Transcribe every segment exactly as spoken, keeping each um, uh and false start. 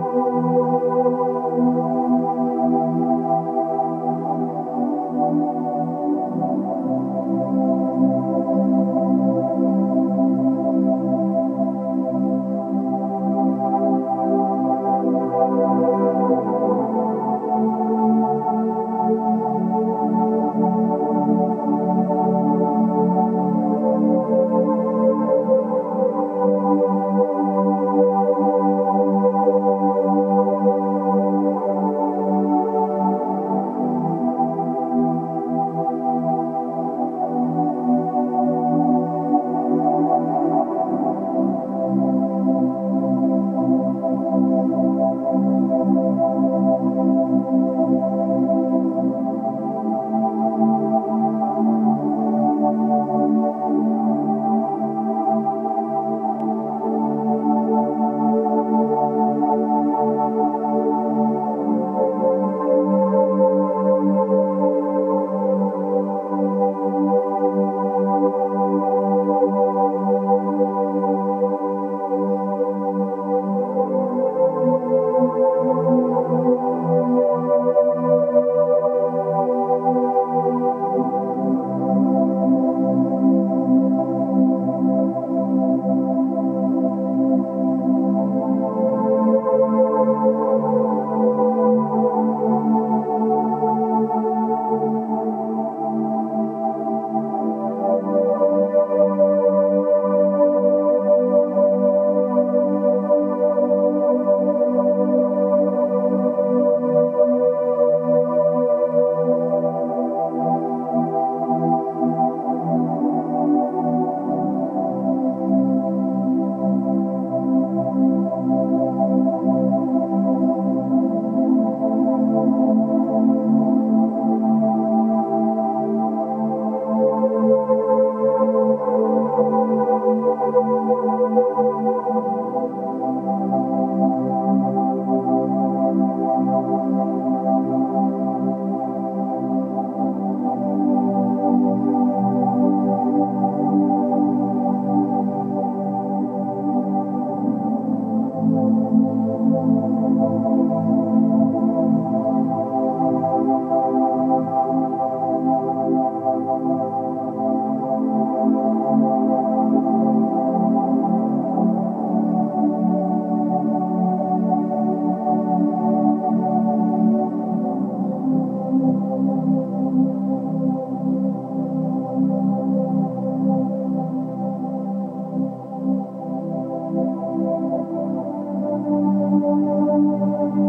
Thank you.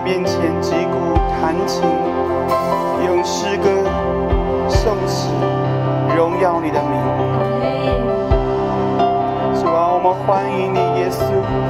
面前击鼓弹琴，用诗歌颂词荣耀你的名。主啊，我们欢迎你，耶稣。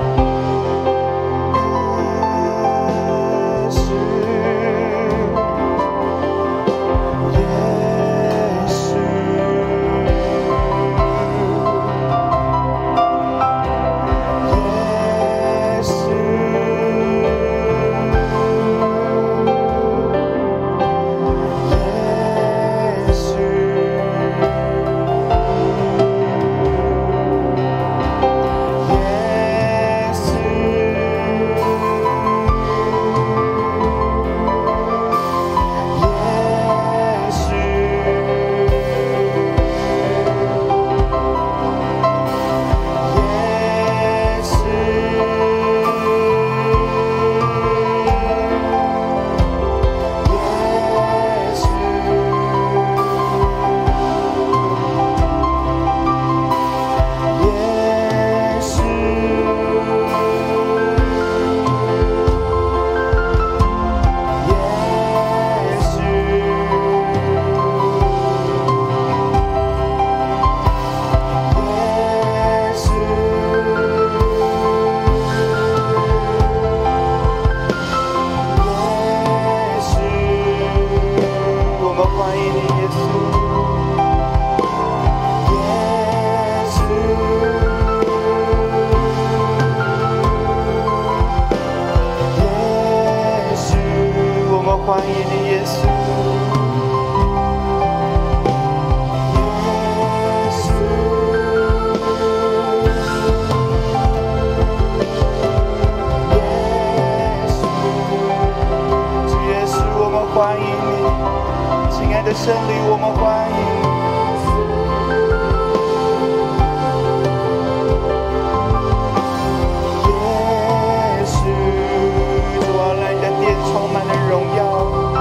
欢迎你，耶稣。主耶稣，我们欢迎你，亲爱的圣灵，我们欢迎你。耶稣，主啊，让你的殿充满了荣耀。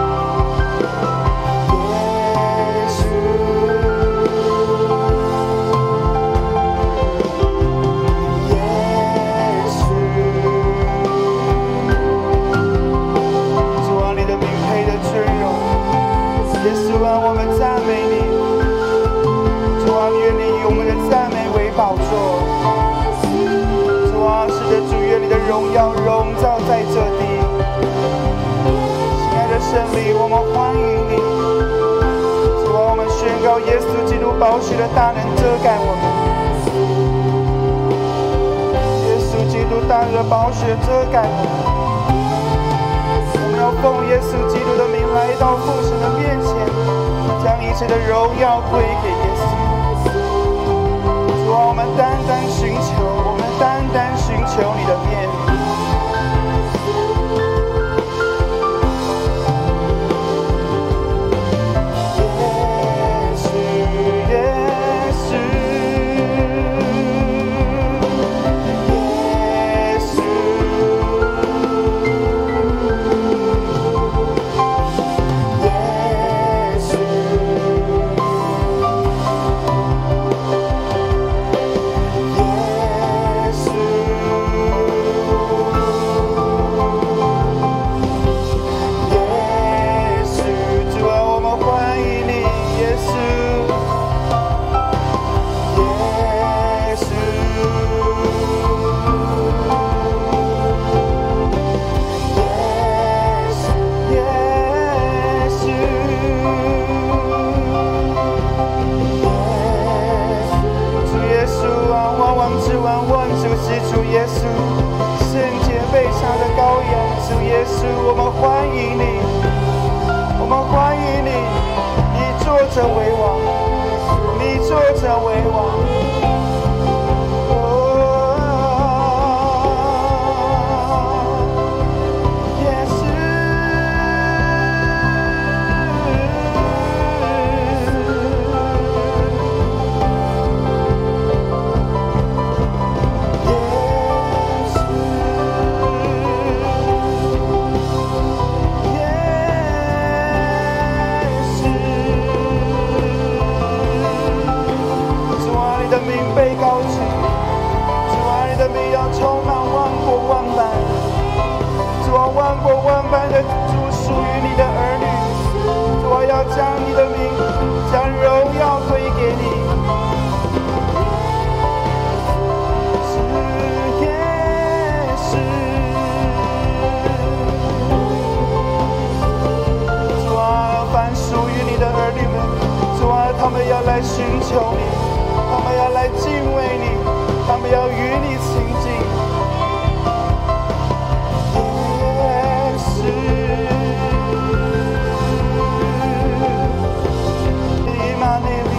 耶稣啊，我们赞美你。主啊，愿你以我们的赞美为宝座。主啊，是的，主，愿你的荣耀荣照在这地。亲爱的圣灵，我们欢迎你。主啊，我们宣告耶稣基督宝血的大能遮盖我们。耶稣基督大能的宝血遮盖我们。我们要奉耶稣基督的名来到父神的面前，将一切的荣耀归给耶稣。主啊，我们单单寻求，我们单单寻求你的面。耶稣，耶稣。 寻求你，他们要来敬畏你，他们要与你亲近。耶稣，以马内利。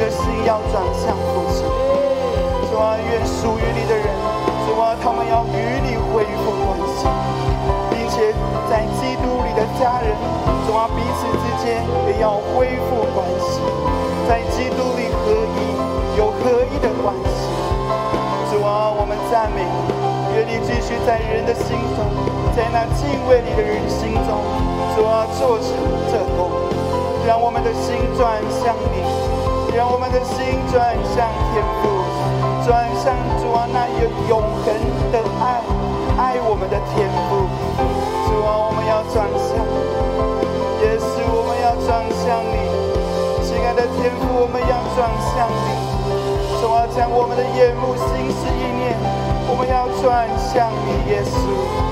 的心要转向父亲。主啊，愿属于你的人，主啊，他们要与你恢复关系，并且在基督里的家人，主啊，彼此之间也要恢复关系，在基督里合一，有合一的关系。主啊，我们赞美你，愿你继续在人的心中，在那敬畏你的人心中，主啊，做成这功，让我们的心转向你，让我们的心转向天父，转向主啊那有永恒的爱，爱我们的天父。主啊，我们要转向你，耶稣，我们要转向你，亲爱的天父，我们要转向你。主啊，将我们的眼目、心思、意念，我们要转向你，耶稣。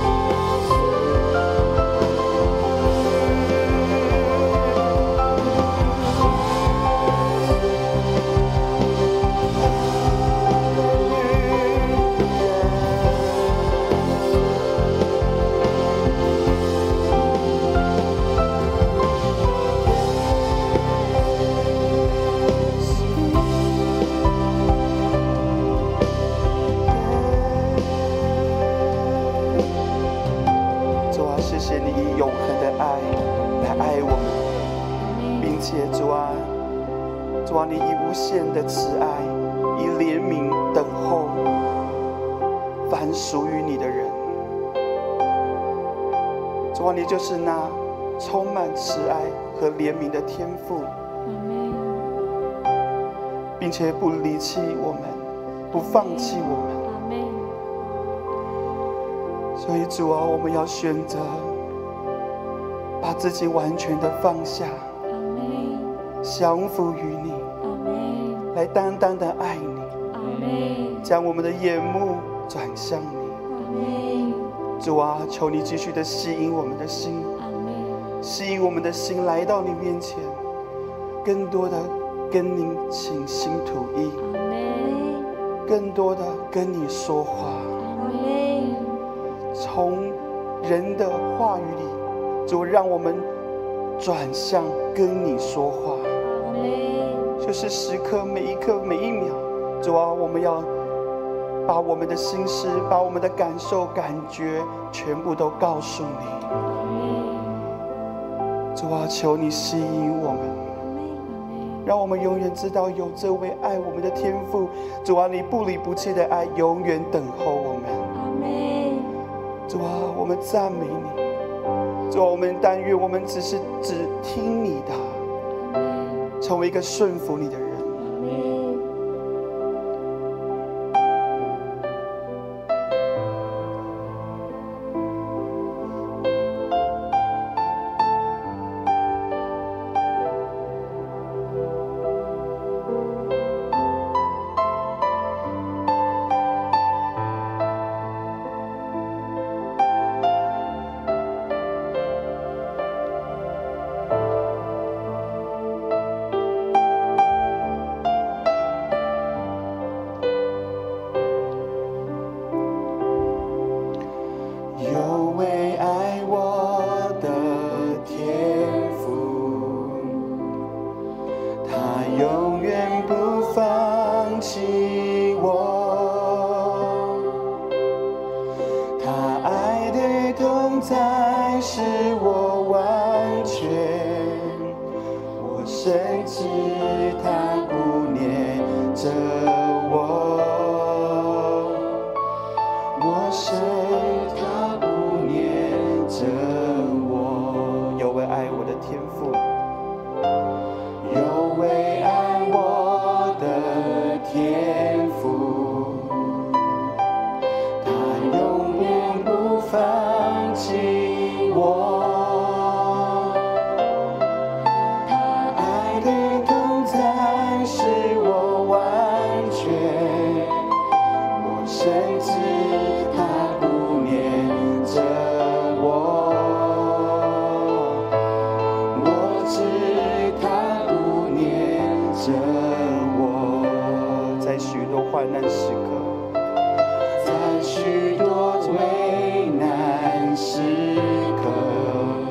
主啊，你以无限的慈爱，以怜悯等候凡属于你的人。主啊，你就是那充满慈爱和怜悯的天父，并且不离弃我们，不放弃我们。所以主啊，我们要选择把自己完全的放下，降服于你，来单单的爱你，将我们的眼目转向你。主啊，求你继续的吸引我们的心，吸引我们的心来到你面前，更多的跟你倾心吐意，更多的跟你说话，从人的话语里，主让我们转向跟你说话，就是时刻每一刻每一秒，主啊，我们要把我们的心事，把我们的感受感觉全部都告诉你。主啊，求你吸引我们，让我们永远知道有这位爱我们的天父。主啊，你不离不弃的爱永远等候我们。主啊，我们赞美你。主啊，我们但愿我们只是只听你的，成为一个顺服你的人。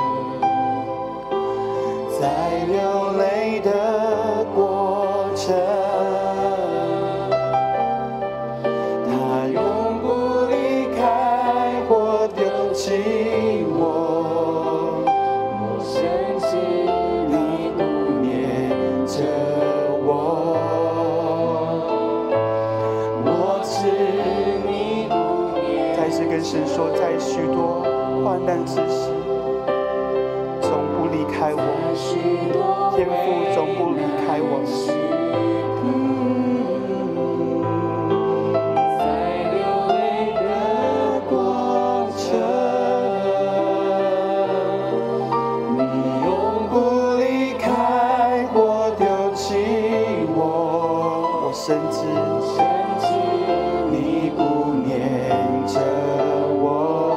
在流泪的过程许多患难之时，总不离开我，天父总不离开我。在流泪的过程，你永不离开或丢弃我，我深知，深知你顾念着我，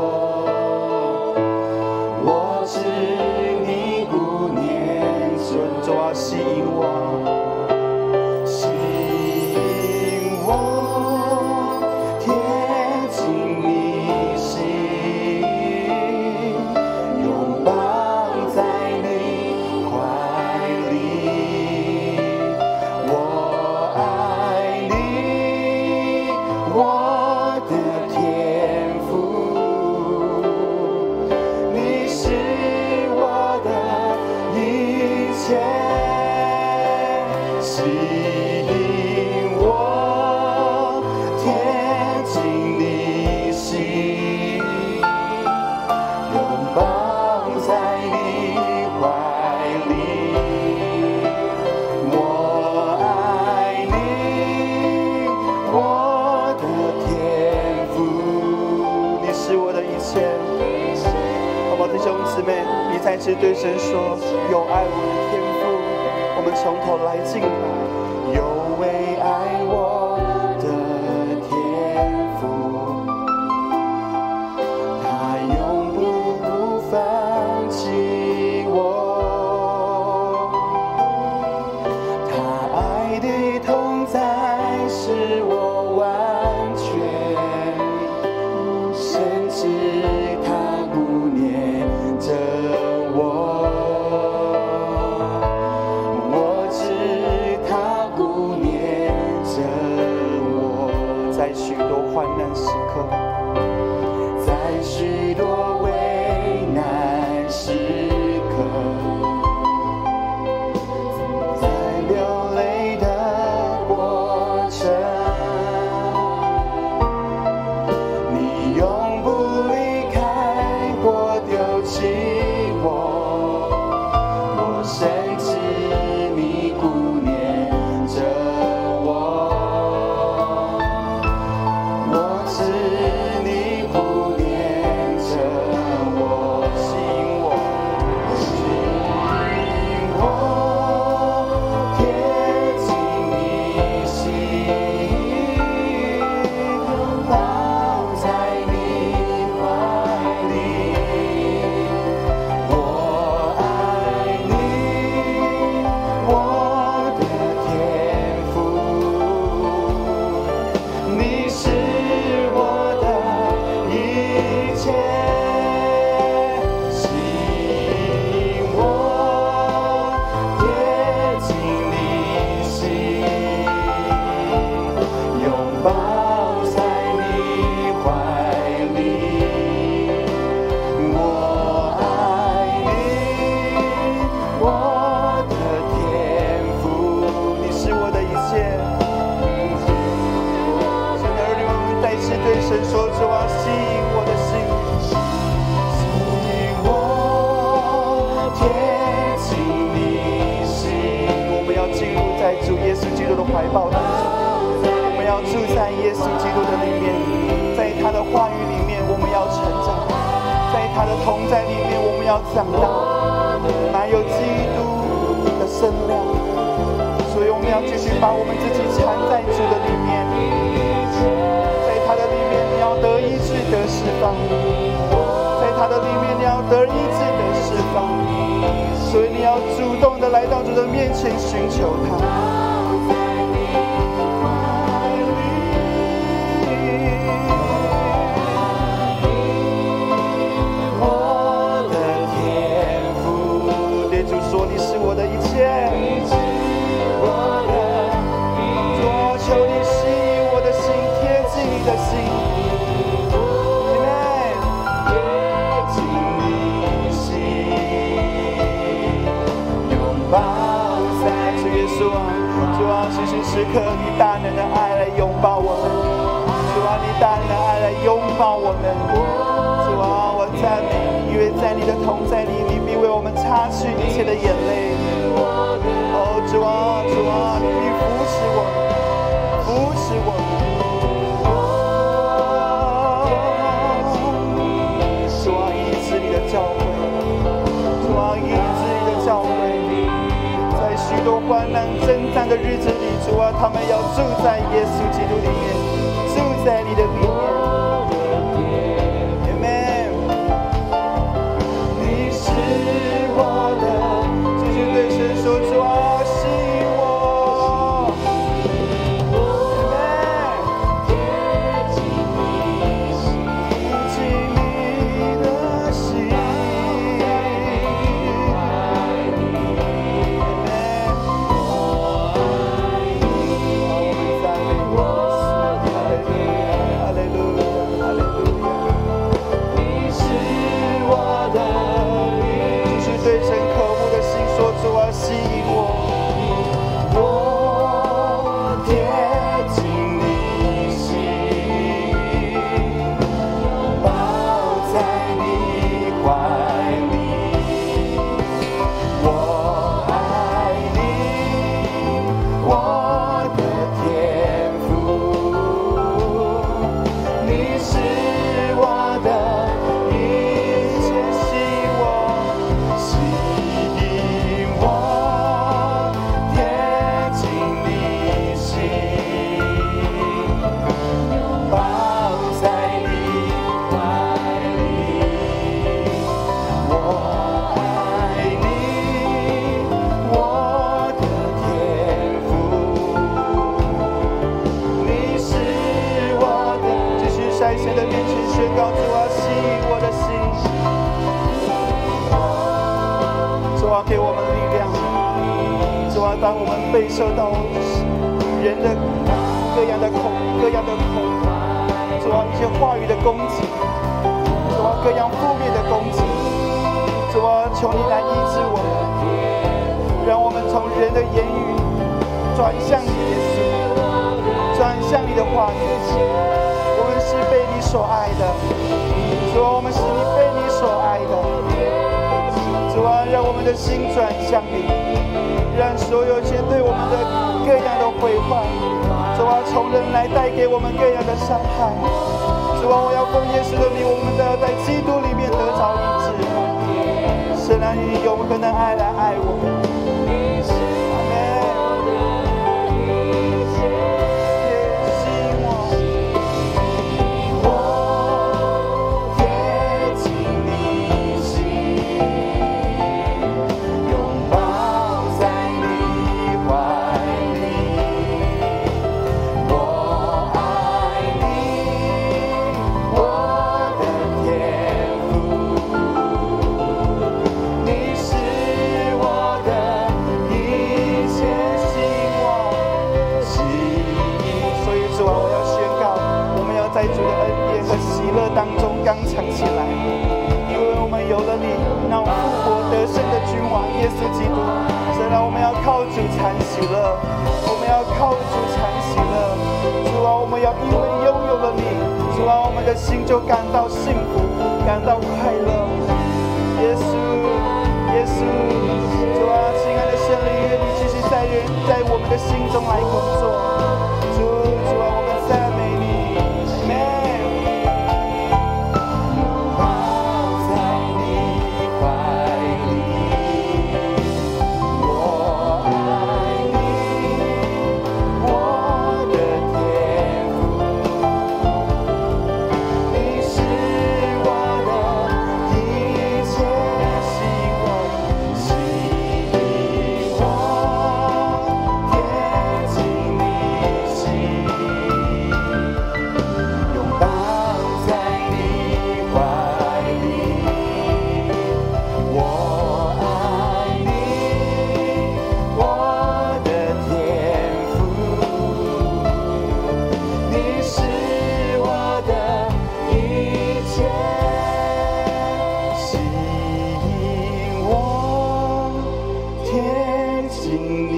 我知你顾念着，主啊，吸引我，吸引我，贴近你心，拥抱在你怀里，我爱你，我的天父，你是我的一切，吸引我，贴近你心，拥抱在你怀里，我爱你，我的天父，你是我的一切。好不好，弟兄姊妹，你再次对神说：有爱我的天父。我们从头来敬拜，有为爱我的天父，他永不放弃我，他爱的同在使我完全，甚至他顾念着我，我知他顾念着我，在许多患难时刻，在许多危难时刻，在流泪的过程，你永不离开或丢弃我，我深知你顾念着我，我知你顾念着我，吸引我，吸引我，贴近你心，拥抱在你怀里，我爱你，我的天父，你是我的一切，吸引我，贴近你心，拥抱在你怀里，我爱你，我的天父，你是我的一切。神的儿女们再次对神说：主啊，吸引我的心，吸引我，贴近你心。我们要进入在主耶稣基督的怀抱当中，我们要住在耶稣基督的里面，在他的话语里面，我们要成长，在他的同在里面，我们要长大，满有基督的身量。所以我们要继续把我们自己缠在主的里面，在他的里面你要得医治得释放，在他的里面你要得医治得释放，所以你要主动的来到主的面前寻求他。我的天父，对主说：你是我的一切，我求你吸引我的心，贴近你的心，贴近你心，拥抱在主耶稣啊，主啊，时时时刻以大能的爱来拥抱我们，主啊， 啊，你大能的爱来拥抱我们。主啊，我赞美你，因为在你的同在里，你必为我们擦去一切的眼泪。哦，主啊，主啊，你必扶持我们，扶持我们。主啊，医治你的教会，主啊，医治你的教会。在许多患难征战的日子里，主啊，他们要住在耶稣基督里面，住在你的里面。Amen。你是我的，继续对神说，主啊，吸引我。Amen。贴近你的心。主啊，吸引我，我贴近你心，拥抱在你怀里。我爱你，我的天父，你是我的一切，吸引我，吸引我。在神的面前宣告，主啊，吸引我的心，主啊，给我们力量，主啊，当我们备受到人的各样的口、各样的口，主啊，一些话语的攻击，主啊，各样负面的攻击，主啊，求你来医治我们，让我们从人的言语转向你，耶稣，转向你的话语。我们是被你所爱的，主啊，我们是你被你所爱的，主啊，让我们的心转向你，让所有一切对我们的各样的毁坏，主啊，从人来带给我们各样的伤害，主啊，我要奉耶稣的名，我们都要在基督里面得着医治，神啊，你永恒的爱来爱我们。在主的恩典和喜乐当中刚强起来，因为我们有了你，那复活得胜的君王耶稣基督。神啊，我们要靠主才喜乐，我们要靠主才喜乐。主啊，我们要因为拥有了你，主啊，我们的心就感到幸福，感到快乐。耶稣，耶稣，主啊，亲爱的圣灵，愿你继续在人在我们的心中来工作。主，主啊，我们赞美你。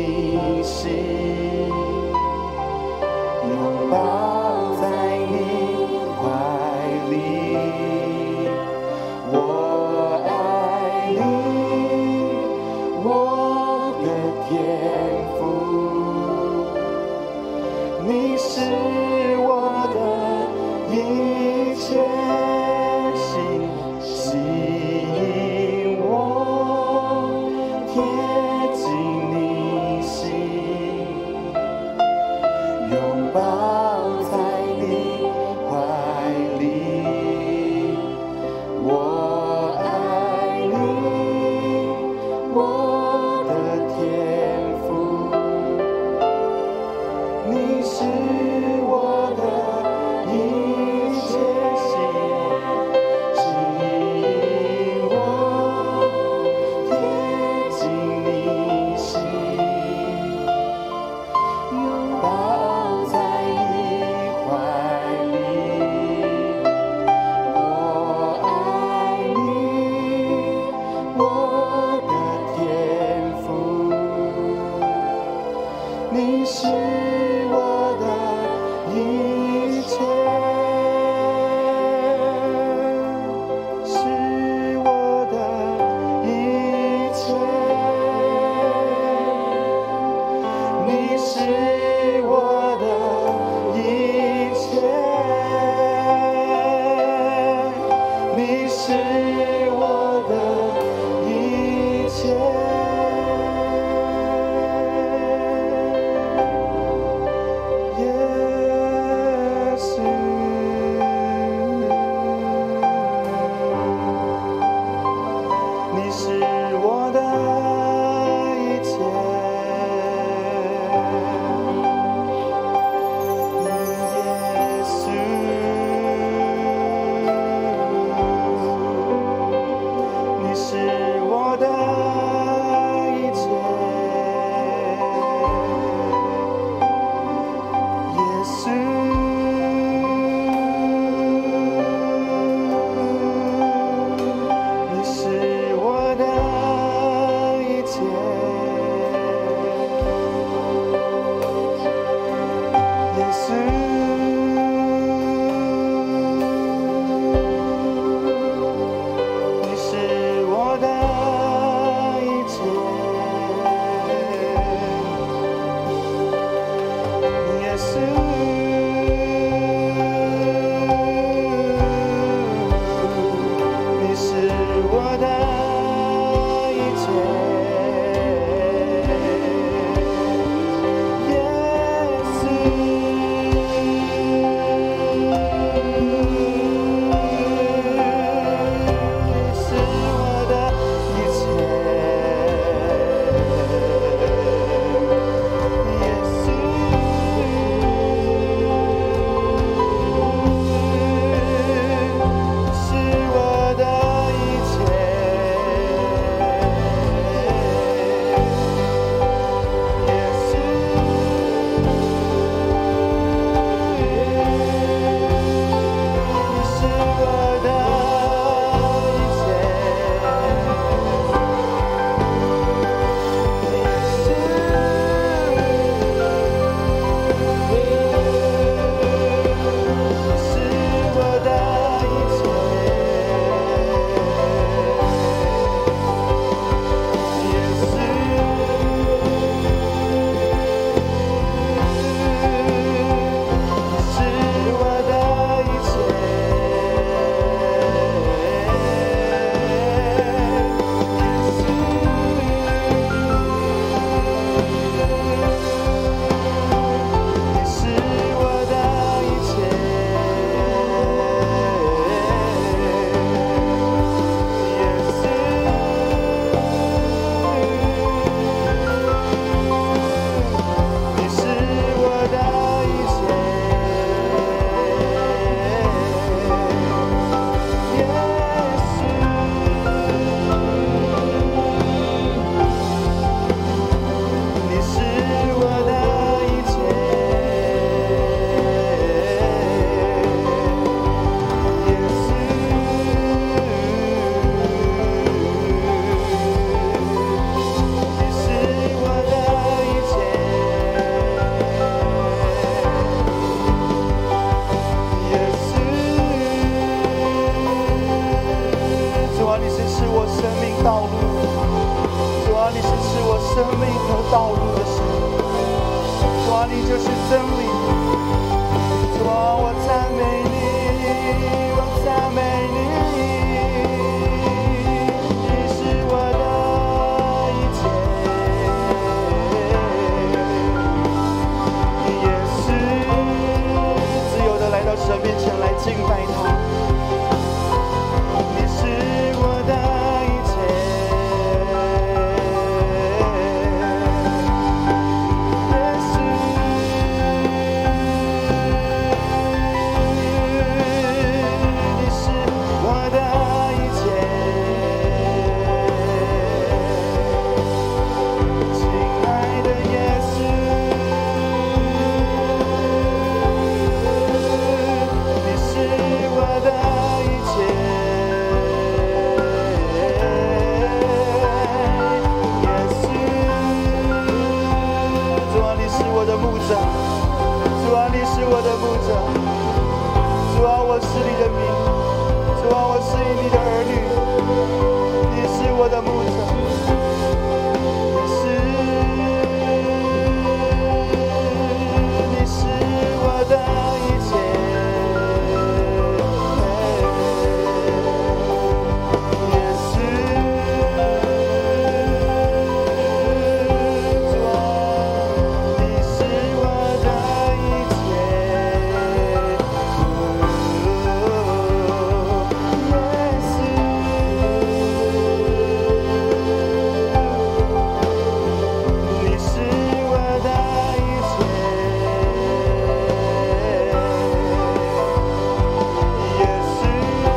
拥抱在你耶稣。 和道路的神。主啊，你就是真理。主啊，我赞美你，我赞美你，你是我的一切。耶稣，自由的来到神面前来敬拜他。你是我的一切。耶稣，你是我的一切。亲爱的耶稣，你是我的一切。耶稣，主啊，你是我的牧者。主啊，你是我的牧者。主啊，我是你的民。主啊，我是你的儿女。你是我的牧者。你是，你是我的一切。耶稣，主啊，你是我的一切。耶稣，你是我的一切。耶稣，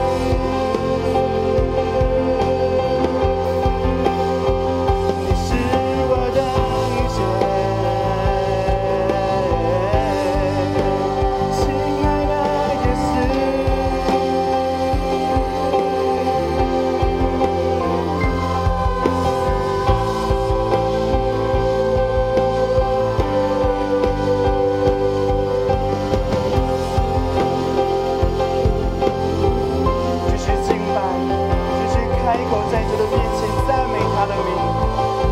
你是我的一切。亲爱的耶稣。继续敬拜，继续开口在主的面前赞美他的名。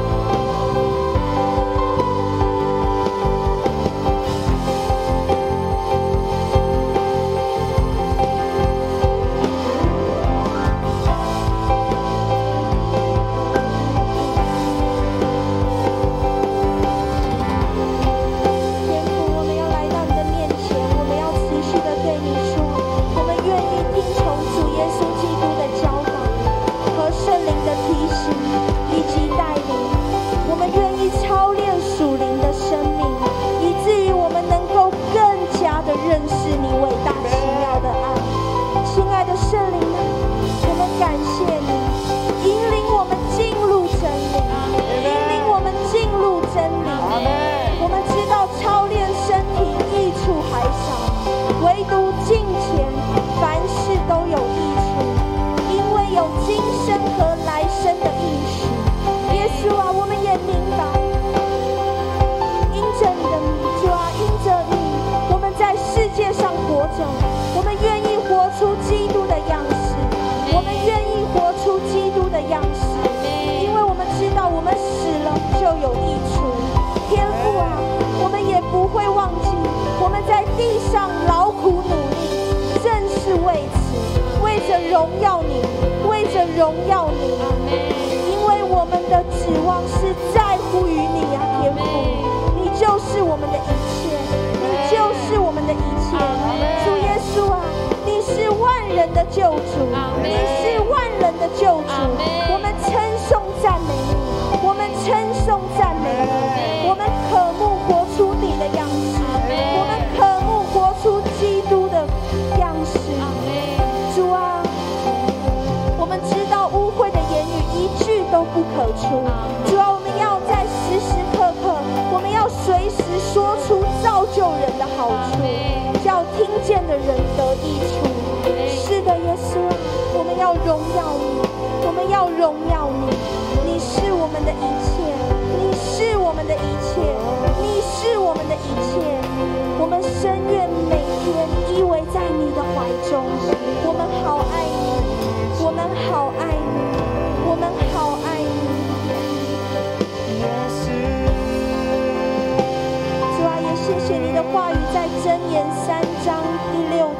天父，我们要来到你的面前，我们要持续的对你说，我们愿意听从主耶稣基督的教导和圣灵的提醒以及带领，我们愿意操练属灵的生命，以至于我们能够更加的认识你伟大奇妙的爱。亲爱的圣灵啊，我们感谢你，引领我们进入真理，引领我们进入真理。 阿门。 我们知道操练身体益处还少，唯独敬虔凡事都有益处，因为有今生和来生的应许。耶稣啊，我们也明白，因着你的名，主啊，因着你，我们在世界上活着，我们愿意活出基督的样式，我们愿意活出基督的样式，因为我们知道我们死了就有益处。天父啊，我们也不会忘记我们在地上劳苦努力，正是为此，为着荣耀你，为着荣耀你，因为我们的指望是在乎于你啊，天父，你就是我们的一切，你就是我们的一切。主耶稣啊，你是万人的救主，你是万人的救主，我们称颂赞美你，我们称颂赞美你，我们渴慕活出你的样式，我们渴慕活出基督的样式。主啊，我们知道污秽的言语一句都不可出，主啊，我们要在时时刻刻，我们要随时说出造就人的好处，叫听见的人得益处。是的，耶稣，我们要荣耀你，我们要荣耀你，你是我们的一切，你是我们的一切，你是我们的一切。我们深愿每天依偎在你的怀中，我们好爱你，我们好爱你，我们好爱你。 耶稣。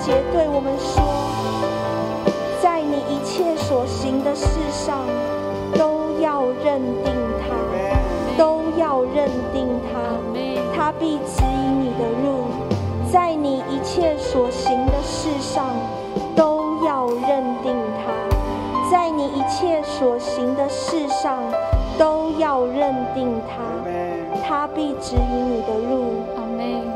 节对我们说，在你一切所行的事上都要认定他，都要认定他，他必指引你的路。在你一切所行的事上都要认定他，在你一切所行的事上都要认定他，他必指引你的路。 阿们。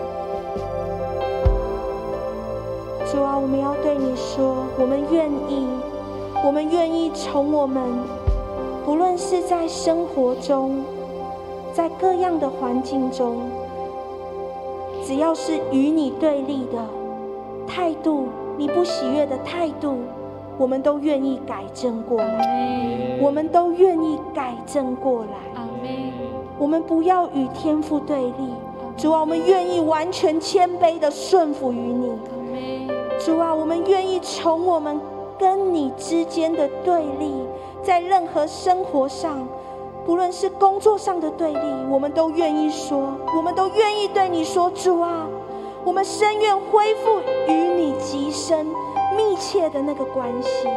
主啊，我们要对你说，我们愿意，我们愿意从我们不论是在生活中，在各样的环境中，只要是与你对立的态度，你不喜悦的态度，我们都愿意改正过来，我们都愿意改正过来。我们不要与天父对立，主啊，我们愿意完全谦卑的顺服于你。主啊，我们愿意从我们跟你之间的对立，在任何生活上，不论是工作上的对立，我们都愿意说，我们都愿意对你说，主啊，我们深愿恢复与你极深密切的那个关系。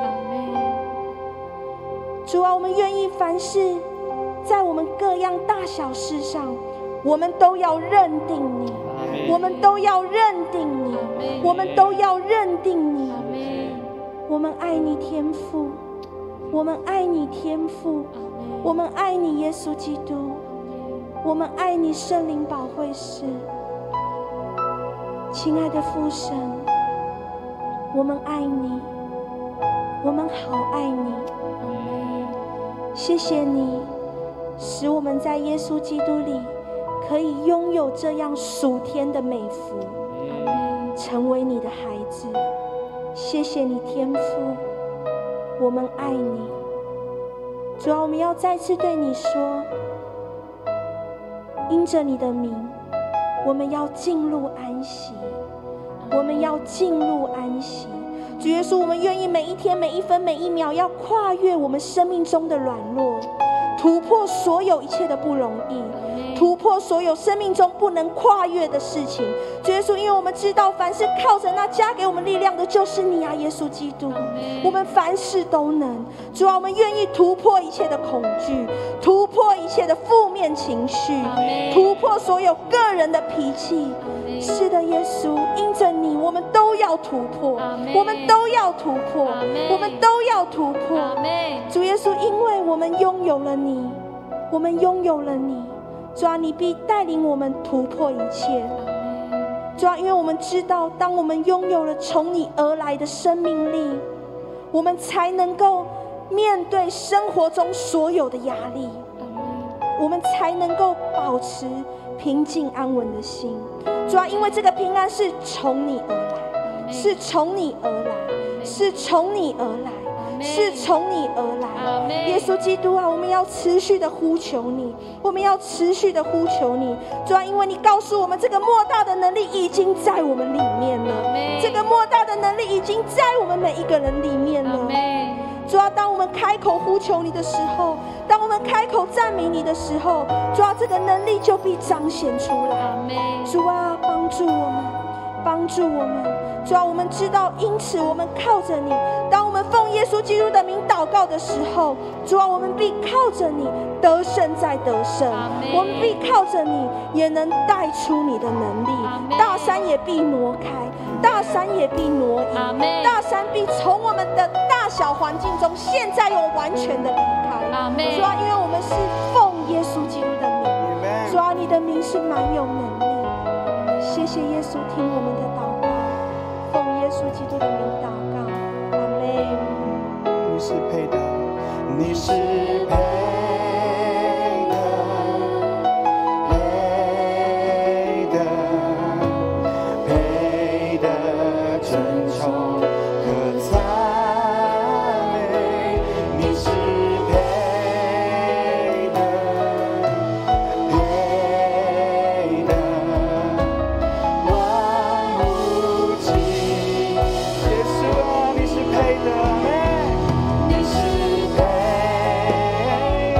主啊，我们愿意凡事在我们各样大小事上，我们都要认定你，我们都要认定你，我们都要认定你。我们爱你天父，我们爱你天父，我们爱你耶稣基督，我们爱你圣灵保惠师。亲爱的父神，我们爱你，我们好爱你。谢谢你使我们在耶稣基督里可以拥有这样属天的美福，成为你的孩子。谢谢你天父，我们爱你。主啊，我们要再次对你说，因着你的名，我们要进入安息，我们要进入安息。主耶稣，我们愿意每一天每一分每一秒要跨越我们生命中的软弱，突破所有一切的不容易，突破所有生命中不能跨越的事情。主耶稣，因为我们知道凡是靠着那加给我们力量的就是你啊，耶稣基督，我们凡事都能。主啊，我们愿意突破一切的恐惧，突破一切的负面情绪，突破所有个人的脾气。是的，耶稣，因着你我们都要突破，我们都要突破，我们都要突破。主耶稣，因为我们拥有了你，我们拥有了你，主啊，你必带领我们突破一切。主啊，因为我们知道，当我们拥有了从你而来的生命力，我们才能够面对生活中所有的压力，我们才能够保持平静安稳的心。主啊，因为这个平安是从你而来，是从你而来，是从你而来，是从你而来。耶稣基督啊，我们要持续的呼求你，我们要持续的呼求你。主啊，因为你告诉我们，这个莫大的能力已经在我们里面了，这个莫大的能力已经在我们每一个人里面了。主啊，当我们开口呼求你的时候，当我们开口赞美你的时候，主啊，这个能力就必彰显出来。主啊，帮助我们，帮助我们。主啊，我们知道，因此我们靠着你。当我们奉耶稣基督的名祷告的时候，主啊，我们必靠着你得胜再得胜，我们必靠着你也能带出你的能力。大山也必挪开，大山也必挪移，大山必从我们的大小环境中现在又完全的离开。主啊，因为我们是奉耶稣基督的名，主啊，你的名是蛮有能力。谢谢耶稣，听我们的祷告，奉耶稣基督的名祷告，阿们。 你是配的，你是配的，配的，配的尊崇和赞美。你是配的，配的，万物尽。耶稣啊，你是配的。你是配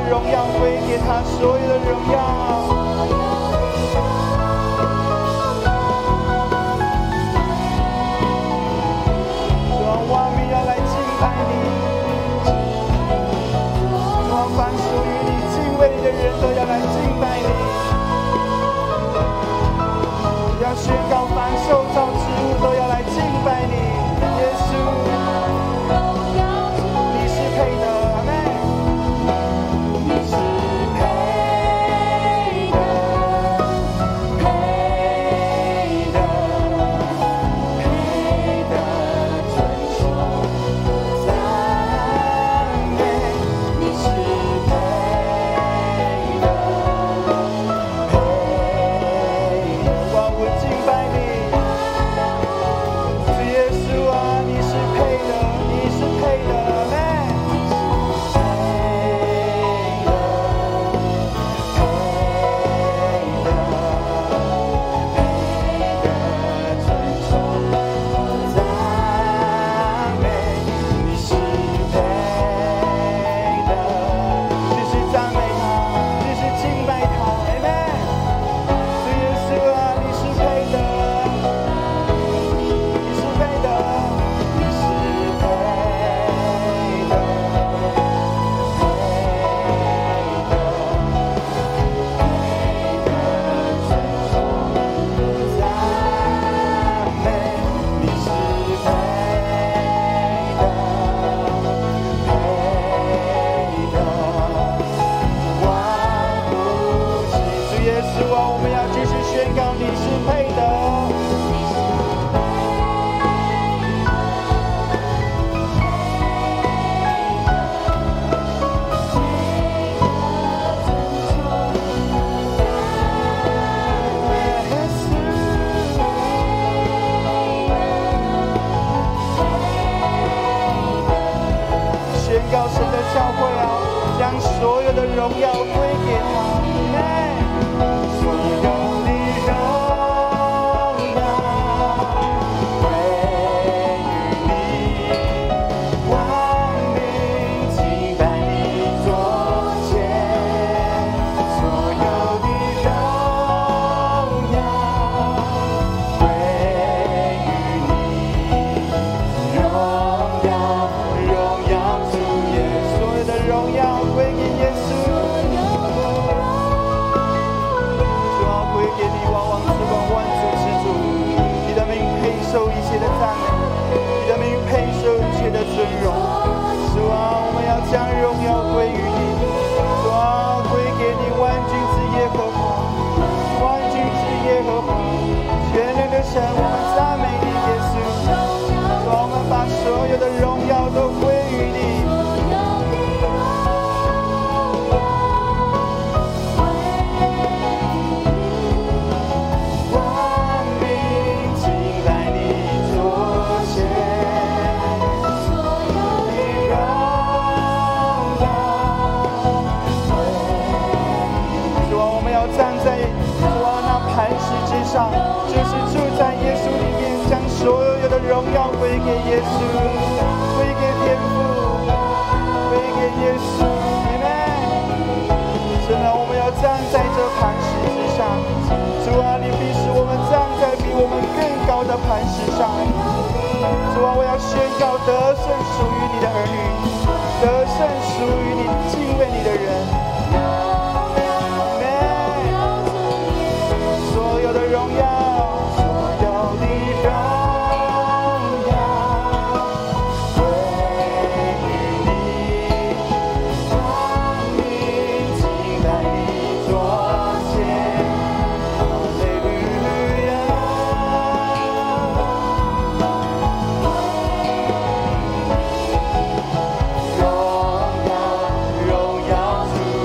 荣耀归给他，所有的荣耀。主啊，万民要来敬拜你。主啊，凡属于你、敬畏你的人都要来敬拜你。要宣告凡受造之物都要来敬拜你，耶稣，你是配的，阿们。你是配的，配的，配的尊崇赞美，你是配的，配的，万物敬拜你，主耶稣啊，你是配的，你是配的，阿们。所有的荣耀归给他，所有的荣耀归于你，万民敬拜你座前，所有的荣耀归于你，荣耀荣耀主耶，所有的荣耀。归给耶稣，主要归给你，万王之王，万主之主。你的名配受一切的赞美，你的名配受一切的尊荣。主啊，我们要将荣耀归于你。主啊，归给你，万军之耶和华，万军之耶和华，全能的神，我们赞美你，耶稣。主啊，我们把所有的荣耀都归于你。上就是住在耶稣里面，将所有的荣耀归给耶稣，归给天父，归给耶稣，阿们。神啊，我们要站在这磐石之上，主啊，你必使我们站在比我们更高的磐石上。主啊，我要宣告得胜属于你的儿女，得胜属于你敬畏你的人。所有的荣耀，所有的荣耀归于你，万民敬拜你座前，哈利路亚。荣耀，荣耀主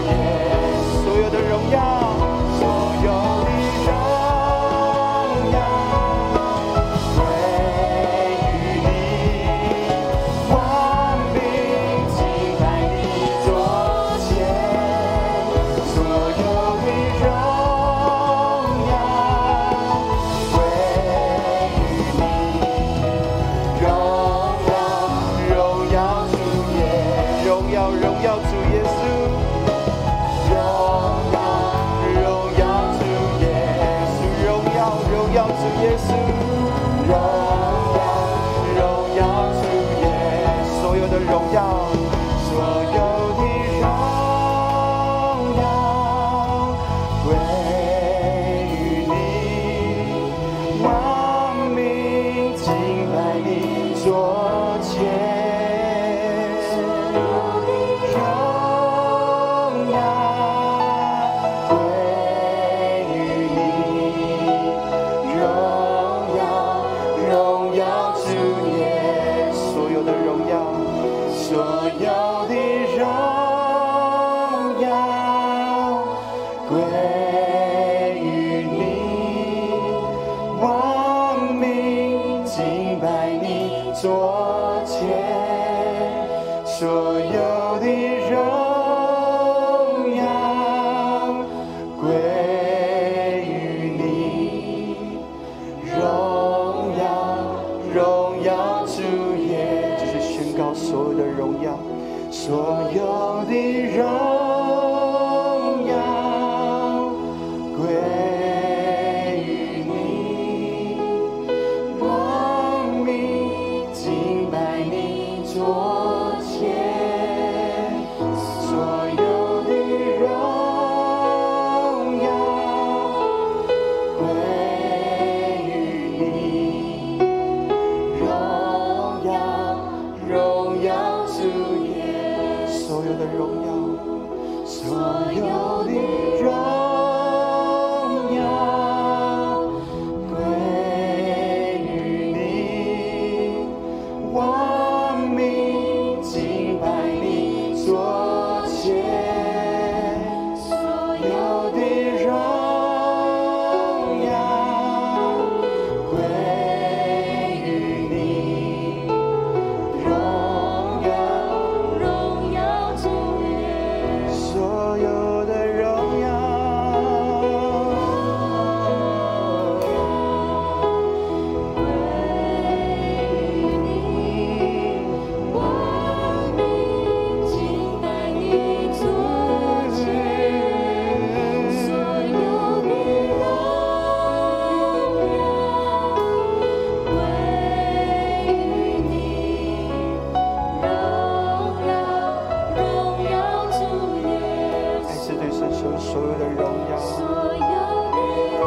所有的荣耀。 所有的荣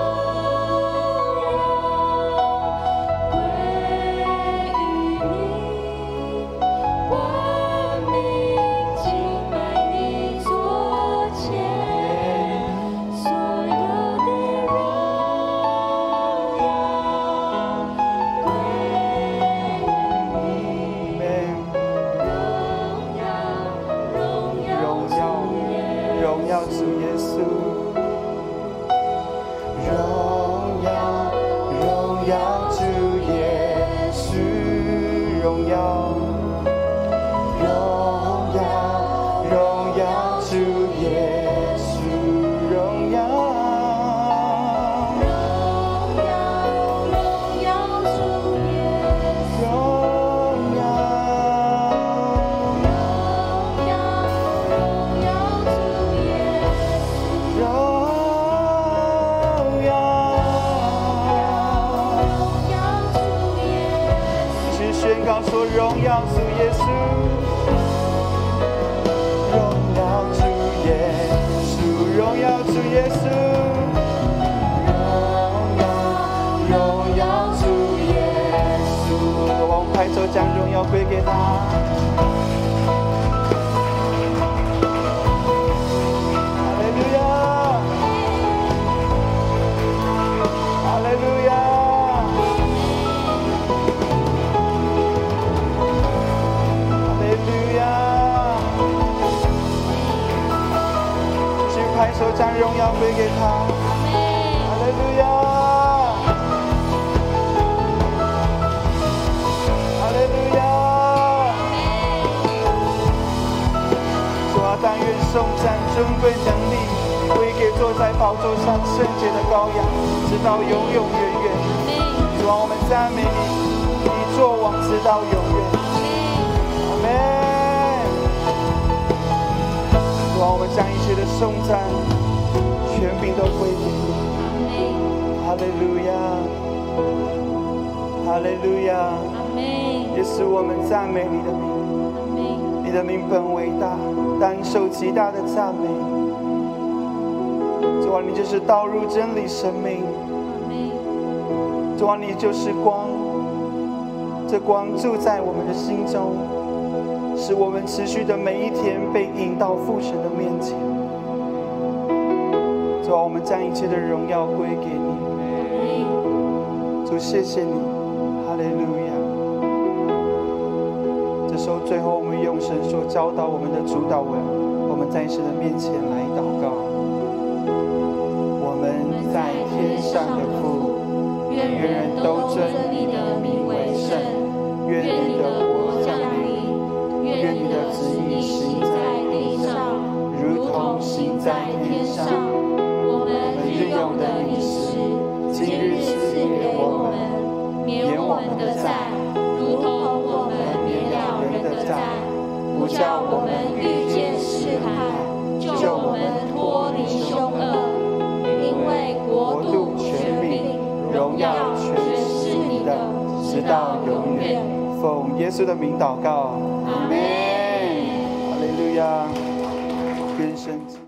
耀归于你，万民敬拜你座前。所有的荣耀归于你，荣耀荣耀荣耀主耶稣，荣耀荣耀主耶稣，荣耀荣耀荣耀主耶稣，荣耀荣耀荣耀主耶稣， 荣耀荣耀荣耀主耶稣， 荣耀。 荣耀主耶稣， 去宣告说荣耀主耶稣，荣耀主耶稣，荣耀主耶稣，荣耀荣耀主耶稣。我们拍手将荣耀归给他。哈利路亚，哈利路亚。哈利路亚！去拍手将荣耀归给他。哈利路亚！哈利路亚！主啊，但愿颂赞、尊贵、能力归给坐在宝座上圣洁的羔羊，直到永永远远。主啊，我们赞美你，你作王直到永远。阿门。主啊，我们将一切的颂赞、权柄都归给你。哈利路亚，哈利路亚。也是我们赞美你的名，你的名本伟大，当受极大的赞美。主啊，你就是道路、真理、生命。主啊，你就是光，这光住在我们的心中，使我们持续的每一天被引到父神的面前。主啊，我们将一切的荣耀归给你。主，谢谢你，哈利路亚。这时候，最后我们用神所教导我们的主导文，我们在神的面前来祷告。我们在天上的父， 愿人都尊你的名为圣，愿你的国降临，愿你的旨意行在地上，如同行在天上。我们日用的饮食，今日赐给我们，免我们的债，如同我们免了人的债，不叫我们遇见试探，救我们脱离凶恶。因为国度、权柄、荣耀全是你的，直到永远。 奉耶稣的名祷告，阿门。哈利路亚，愿神。